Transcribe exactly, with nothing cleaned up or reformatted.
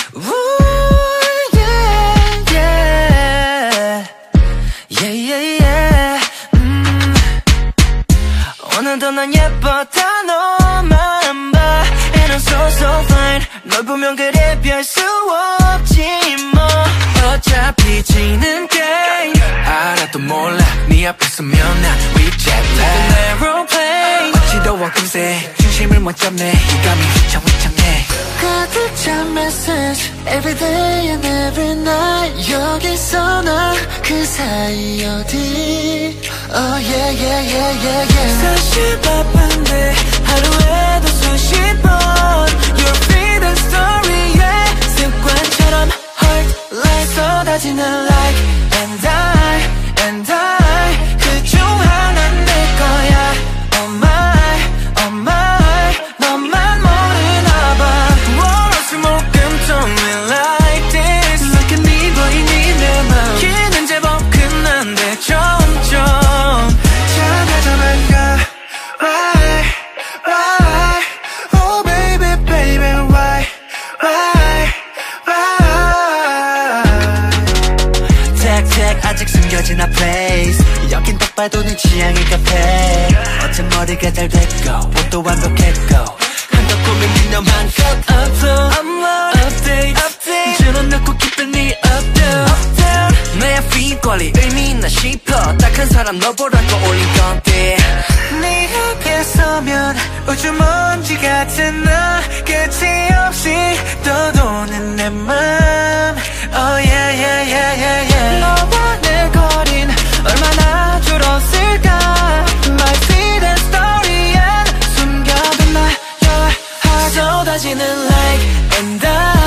Ooh, yeah, yeah. Yeah, yeah, yeah. 음. 오늘도 난 예뻐 다 너만 봐 And I'm so so fine 널 보면 그래 별 수 없지 뭐 어차피 지는 게임 알아도 몰라 네 앞에 서면 난 위젯 lag aeroplane 어지러워 금세 중심을 못 잡네 이 감이 휘청휘청해 가득 찬 메시지 Every day and every night 여기서 나 그 사이 어디 Oh yeah yeah yeah yeah yeah 사실 바쁜데 하루에도 수십 번 Your freedom story에 습관처럼 heart like 쏟아지는 like And I and I 그중 하나는 내 거야 Oh my oh my 너만 모르나 봐 월화수 목금 don't be like this Like a 네 보이니 내 맘 기는 제법 끝난데 점점 작아져만 가 Why why Oh baby baby why why why 택택 아직 숨겨진 our place 여긴 딱 봐도 네 취향의 카페 어째 머리가 잘 됐고 옷도 완벽했고 한껏 꾸민 네 너만 cut upload upload update update 줄여놓고 기쁜 네 updown updown 내 feed 관리 의미 있나 싶어 딱 한 사람 너 보라고 올린 건데 네 앞에 서면 우주 먼지 같은 나 끝이 없이 떠도는 내 맘 Oh yeah yeah yeah yeah yeah 너와 내 거린 얼마나 줄었을까 My feet and story엔 숨겨둔 나 Your heart 쏟아지는 like And I